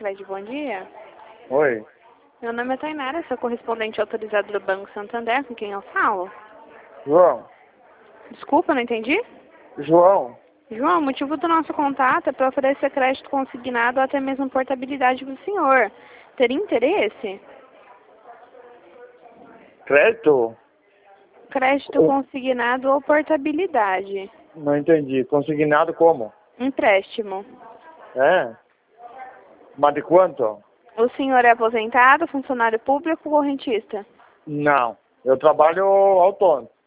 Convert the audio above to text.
Cicred, bom dia. Oi. Meu nome é Tainara, sou correspondente autorizado do Banco Santander, com quem eu falo. João. Desculpa, não entendi? João. João, o motivo do nosso contato é para oferecer crédito consignado ou até mesmo portabilidade para o senhor. Teria interesse? Crédito? Crédito consignado ou portabilidade. Não entendi. Consignado como? Empréstimo. É? Mas de quanto? O senhor é aposentado, funcionário público ou correntista? Não. Eu trabalho autônomo.